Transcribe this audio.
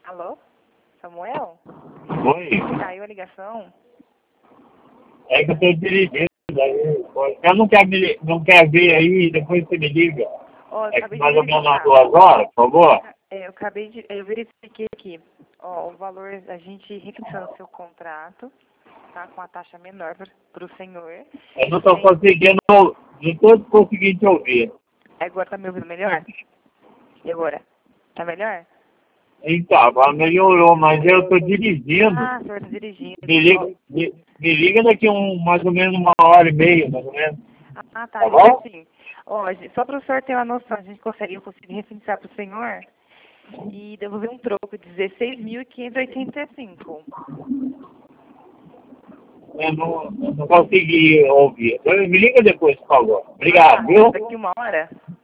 Alô? Samuel? Oi. Caiu a ligação? É que eu tô dirigindo. Aí, eu não quer ver aí, depois você me liga. Ó, eu É que acabei de mais ou menos umas verificar. 2 horas, por favor. Eu verifiquei aqui. Ó, o valor, a gente refinanciou o seu contrato, tá? Com a taxa menor para o senhor. Eu não tô Sem... conseguindo, não tô conseguindo te ouvir. Agora tá me ouvindo melhor? E agora? Tá melhor? Então, agora melhorou, mas eu tô dirigindo. Ah, o senhor tá dirigindo. Me liga daqui mais ou menos 1 hora e meia, mais ou menos. Ah, tá, Tá liga bom? assim. Ó, só para o senhor ter uma noção, eu consegui refinanciar para o senhor e devolver um troco de 16.585. Eu não consegui ouvir. Me liga depois, por favor. Ah, tá. Obrigado, viu? Daqui 1 hora?